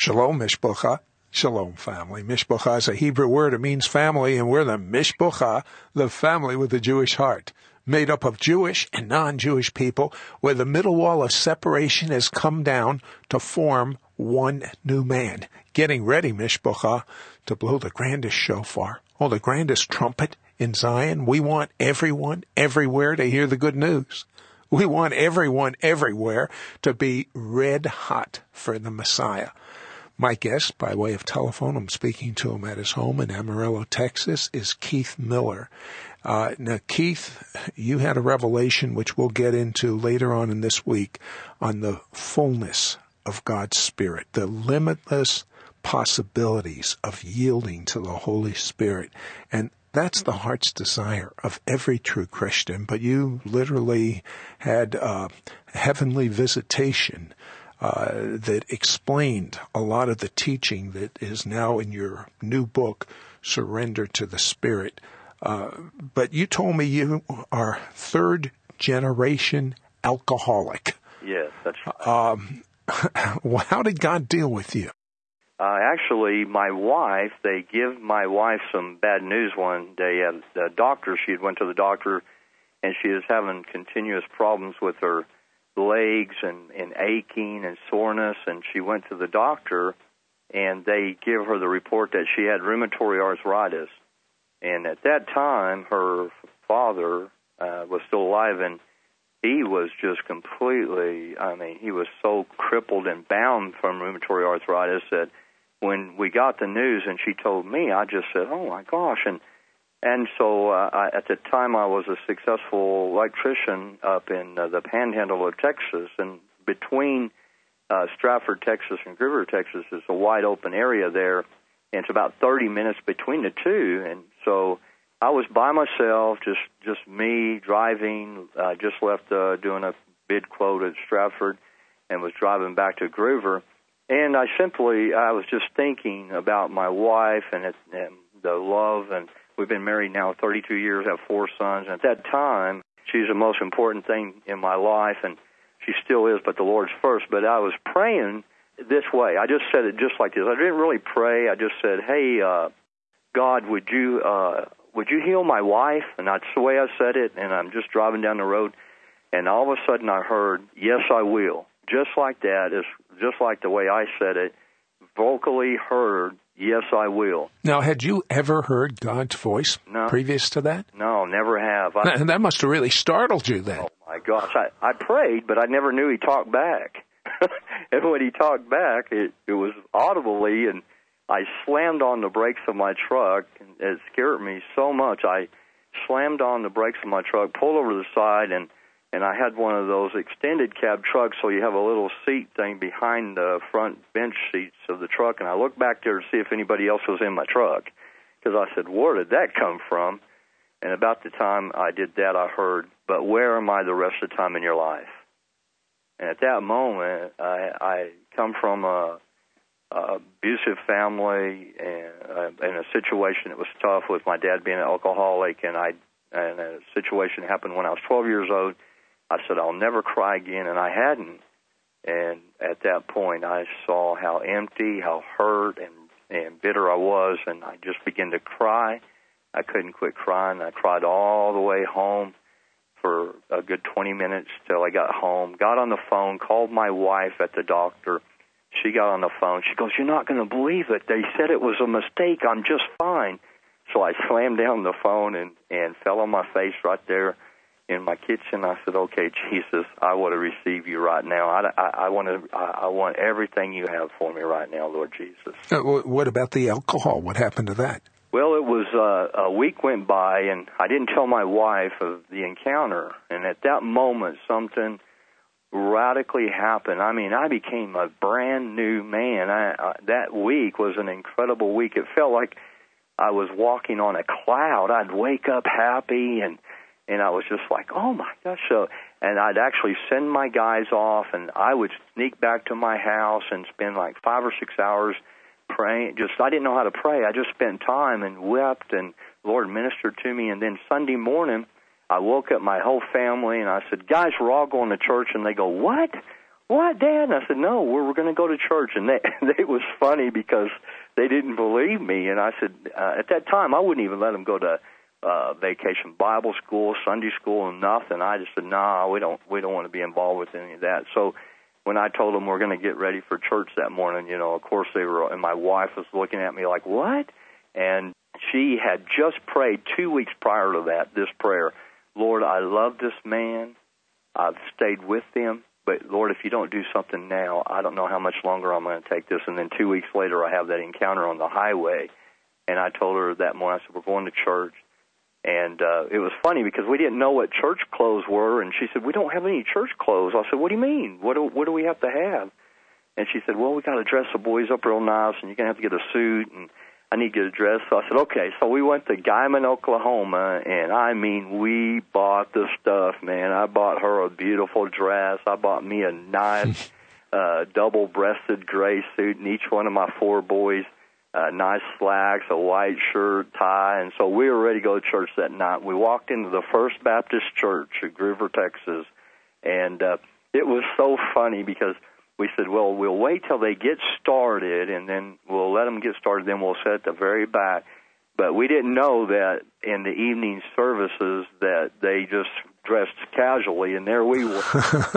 Shalom, Mishpocha. Shalom, family. Mishpocha is a Hebrew word. It means family, and we're the Mishpocha, the family with a Jewish heart, made up of Jewish and non-Jewish people, where the middle wall of separation has come down to form one new man. Getting ready, Mishpocha, to blow the grandest shofar, or the grandest trumpet in Zion. We want everyone, everywhere to hear the good news. We want everyone, everywhere to be red hot for the Messiah. My guest, by way of telephone, I'm speaking to him at his home in Amarillo, Texas, is Keith Miller. Now, Keith, you had a revelation, which we'll get into later on in this week, on the fullness of God's Spirit, the limitless possibilities of yielding to the Holy Spirit. And that's the heart's desire of every true Christian. But you literally had a heavenly visitation that explained a lot of the teaching that is now in your new book, Surrender to the Spirit. But you told me you are third generation alcoholic. Yes, that's right. How did God deal with you? Actually, my wife, they give my wife some bad news one day at the doctor. She had went to the doctor, and she was having continuous problems with her legs and aching and soreness, and she went to the doctor, and they give her the report that she had rheumatoid arthritis. And at that time, her father was still alive, and he was just completely, he was so crippled and bound from rheumatoid arthritis that when we got the news and she told me, I just said, oh, my gosh. And so at the time I was a successful electrician up in the panhandle of Texas, and between Stratford, Texas and Gruver, Texas is a wide open area there, and it's about 30 minutes between the two. And so I was by myself, just me driving, just left doing a bid quote at Stratford and was driving back to Gruver. And I was just thinking about my wife and the love, and we've been married now 32 years, have 4 sons. And at that time, she's the most important thing in my life, and she still is, but the Lord's first. But I was praying this way. I just said it just like this. I didn't really pray. I just said, hey, God, would you heal my wife? And that's the way I said it, and I'm just driving down the road, and all of a sudden I heard, yes, I will. Just like that, is just like the way I said it, vocally heard, yes, I will. Now, had you ever heard God's voice previous to that? No, never have. That must have really startled you then. Oh, my gosh. I prayed, but I never knew he talked back. And when he talked back, it was audibly, and I slammed on the brakes of my truck, and it scared me so much. I slammed on the brakes of my truck, pulled over to the side, and I had one of those extended cab trucks, so you have a little seat thing behind the front bench seats of the truck, and I looked back there to see if anybody else was in my truck, because I said, where did that come from? And about the time I did that, I heard, but where am I the rest of the time in your life? And at that moment, I come from a abusive family and in a situation that was tough with my dad being an alcoholic, and a situation happened when I was 12 years old. I said, I'll never cry again, and I hadn't. And at that point, I saw how empty, how hurt, and bitter I was, and I just began to cry. I couldn't quit crying. I cried all the way home for a good 20 minutes till I got home, got on the phone, called my wife at the doctor. She got on the phone. She goes, you're not going to believe it. They said it was a mistake. I'm just fine. So I slammed down the phone and fell on my face right there in my kitchen. I said, okay, Jesus, I want to receive you right now. I want everything you have for me right now, Lord Jesus. What about the alcohol? What happened to that? Well, it was a week went by, and I didn't tell my wife of the encounter. And at that moment, something radically happened. I became a brand new man. That week was an incredible week. It felt like I was walking on a cloud. I'd wake up happy, and I was just like, oh, my gosh. And I'd actually send my guys off, and I would sneak back to my house and spend like 5 or 6 hours praying. I didn't know how to pray. I just spent time and wept, and the Lord ministered to me. And then Sunday morning, I woke up my whole family, and I said, guys, we're all going to church. And they go, what? what, Dad? And I said, no, we're going to go to church. And it was funny because they didn't believe me. And I said, at that time, I wouldn't even let them go to vacation Bible school, Sunday school, and nothing. I just said, nah, we don't want to be involved with any of that. So when I told them we're going to get ready for church that morning, of course they were, and my wife was looking at me like, what? And she had just prayed 2 weeks prior to that, this prayer, Lord, I love this man. I've stayed with him. But, Lord, if you don't do something now, I don't know how much longer I'm going to take this. And then 2 weeks later, I have that encounter on the highway. And I told her that morning, I said, we're going to church. And it was funny because we didn't know what church clothes were. And she said, we don't have any church clothes. I said, what do you mean? What do we have to have? And she said, well, we got to dress the boys up real nice, and you're going to have to get a suit, and I need to get a dress. So I said, okay. So we went to Guyman, Oklahoma, and I mean, we bought the stuff, man. I bought her a beautiful dress. I bought me a nice double-breasted gray suit, and each one of my 4 boys nice slacks, a white shirt, tie. And so we were ready to go to church that night. We walked into the First Baptist Church at Groover, Texas, and it was so funny because we said, well, we'll wait till they get started, and then we'll let them get started, then we'll sit at the very back. But we didn't know that in the evening services that they just dressed casually, and there we were,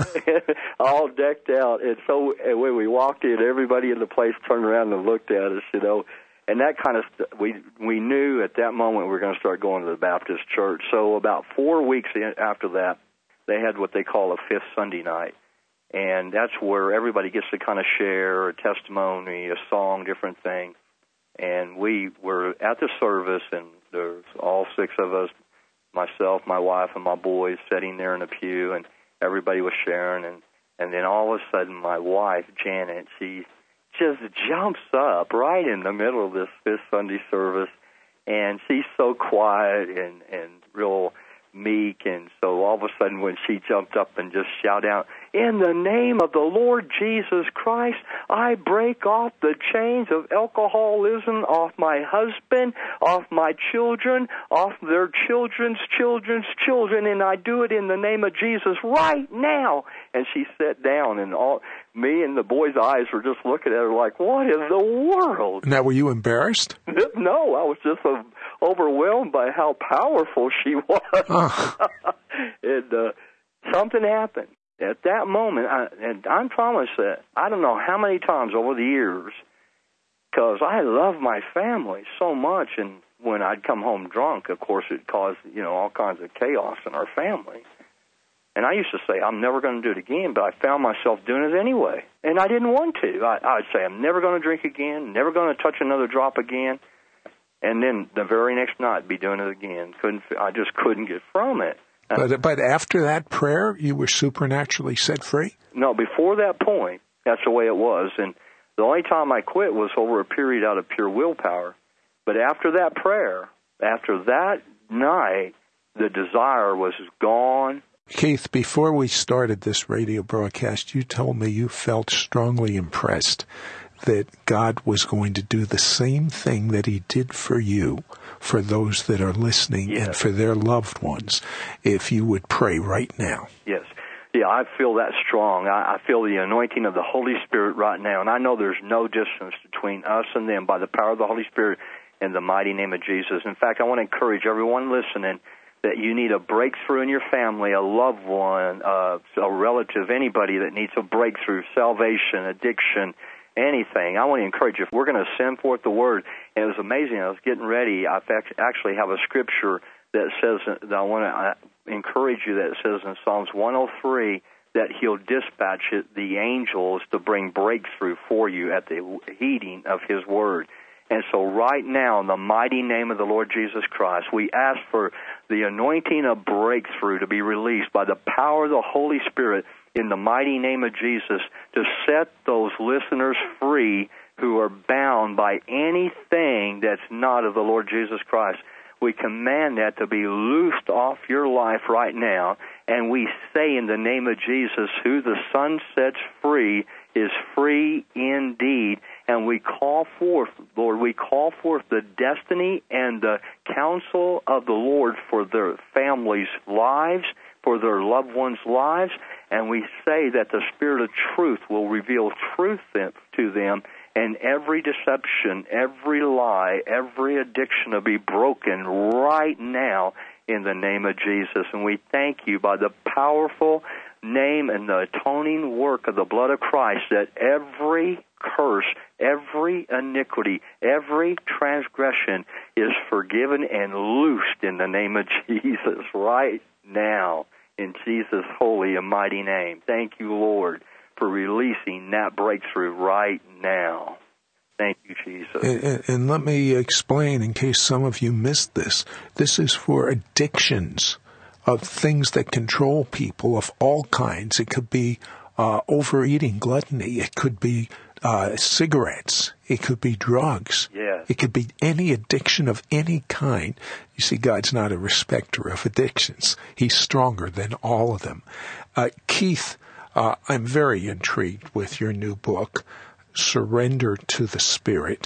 all decked out. And so when we walked in, everybody in the place turned around and looked at us, and that kind of we knew at that moment we were going to start going to the Baptist church. So about 4 weeks after that, they had what they call a fifth Sunday night. And that's where everybody gets to kind of share a testimony, a song, different things. And we were at the service, and there's all 6 of us, myself, my wife, and my boys sitting there in a pew, and everybody was sharing. And then all of a sudden, my wife, Janet, she just jumps up right in the middle of this fifth Sunday service, and she's so quiet and real meek. And so all of a sudden when she jumped up and just shouted out, in the name of the Lord Jesus Christ, I break off the chains of alcoholism off my husband, off my children, off their children's children's children, and I do it in the name of Jesus right now. And she sat down, and me and the boys' eyes were just looking at her like, what in the world? Now, were you embarrassed? No, I was just overwhelmed by how powerful she was. Oh. And something happened. At that moment, I promise that I don't know how many times over the years, because I love my family so much, and when I'd come home drunk, of course, it caused, all kinds of chaos in our family. And I used to say, I'm never going to do it again, but I found myself doing it anyway. And I didn't want to. I'd say, I'm never going to drink again, never going to touch another drop again. And then the very next night, be doing it again. I just couldn't get from it. But after that prayer, you were supernaturally set free? No, before that point, that's the way it was. And the only time I quit was over a period out of pure willpower. But after that prayer, after that night, the desire was gone. Keith, before we started this radio broadcast, you told me you felt strongly impressed that God was going to do the same thing that he did for you, for those that are listening, yes, and for their loved ones, if you would pray right now. Yes. Yeah, I feel that strong. I feel the anointing of the Holy Spirit right now, and I know there's no distance between us and them by the power of the Holy Spirit in the mighty name of Jesus. In fact, I want to encourage everyone listening that you need a breakthrough in your family, a loved one, a relative, anybody that needs a breakthrough, salvation, addiction, anything. I want to encourage you. If we're going to send forth the word, and it was amazing. I was getting ready. I actually have a scripture that says, that I want to encourage you, that it says in Psalms 103 that he'll dispatch the angels to bring breakthrough for you at the heeding of his word. And so right now, in the mighty name of the Lord Jesus Christ, we ask for the anointing of breakthrough to be released by the power of the Holy Spirit in the mighty name of Jesus to set those listeners free who are bound by anything that's not of the Lord Jesus Christ. We command that to be loosed off your life right now, and we say in the name of Jesus, who the Son sets free is free indeed. And we call forth, Lord, we call forth the destiny and the counsel of the Lord for their families' lives, for their loved ones' lives, And we say that the Spirit of truth will reveal truth to them, and every deception, every lie, every addiction will be broken right now in the name of Jesus. And we thank you by the powerful name and the atoning work of the blood of Christ that every curse, every iniquity, every transgression is forgiven and loosed in the name of Jesus right now, in Jesus' holy and mighty name. Thank you, Lord, for releasing that breakthrough right now. Thank you, Jesus. And let me explain, in case some of you missed this, this is for addictions of things that control people of all kinds. It could be overeating, gluttony. It could be cigarettes. It could be drugs. Yes. It could be any addiction of any kind. You see, God's not a respecter of addictions. He's stronger than all of them. Keith, I'm very intrigued with your new book, Surrender to the Spirit.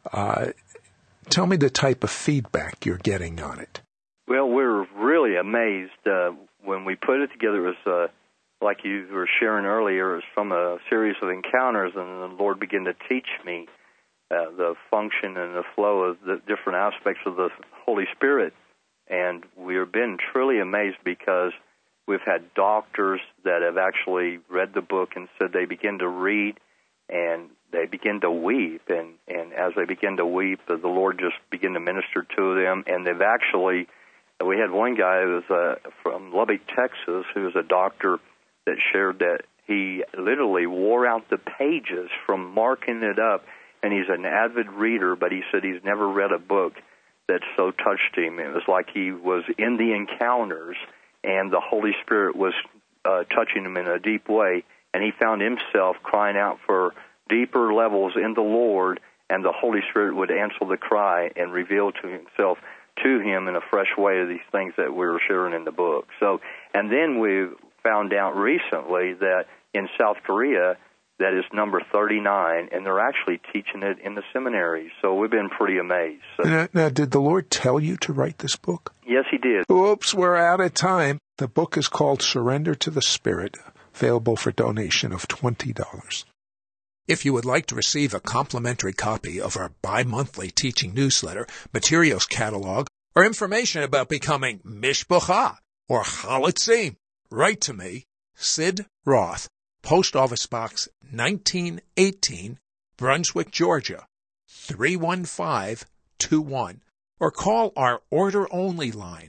Tell me the type of feedback you're getting on it. Well, we're really amazed. When we put it together, it was like you were sharing earlier, it was from a series of encounters, and the Lord began to teach me the function and the flow of the different aspects of the Holy Spirit. And we've been truly amazed because we've had doctors that have actually read the book and said they begin to read and they begin to weep. And as they begin to weep, the Lord just began to minister to them. And they've actually, we had one guy who was from Lubbock, Texas, who was a doctor that shared that he literally wore out the pages from marking it up. And he's an avid reader, but he said he's never read a book that so touched him. It was like he was in the encounters, and the Holy Spirit was touching him in a deep way, and he found himself crying out for deeper levels in the Lord, and the Holy Spirit would answer the cry and reveal to himself to him in a fresh way of these things that we were sharing in the book. So, and then we found out recently that in South Korea, that is number 39, and they're actually teaching it in the seminaries. So we've been pretty amazed. So. Now, did the Lord tell you to write this book? Yes, He did. Oops, we're out of time. The book is called Surrender to the Spirit, available for donation of $20. If you would like to receive a complimentary copy of our bi-monthly teaching newsletter, materials catalog, or information about becoming Mishpocha or Chalitzim, write to me, Sid Roth, Post Office Box 1918, Brunswick, Georgia, 31521, or call our order-only line,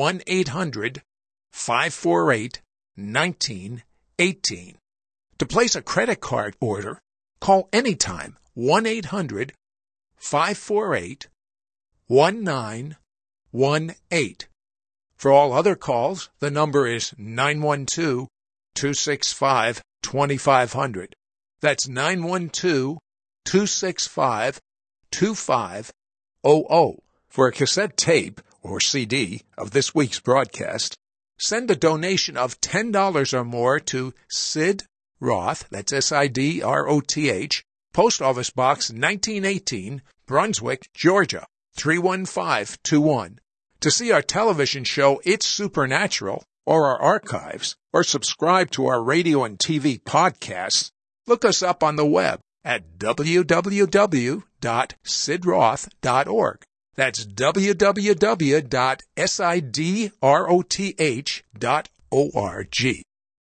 1-800-548-1918. To place a credit card order, call anytime, 1-800-548-1918. For all other calls, the number is 912-265-2500. That's 912-265-2500. For a cassette tape or CD of this week's broadcast, send a donation of $10 or more to Sid Roth, that's S-I-D-R-O-T-H, Post Office Box 1918, Brunswick, Georgia, 31521. To see our television show, It's Supernatural, or our archives, or subscribe to our radio and TV podcasts, look us up on the web at www.sidroth.org. That's www.sidroth.org.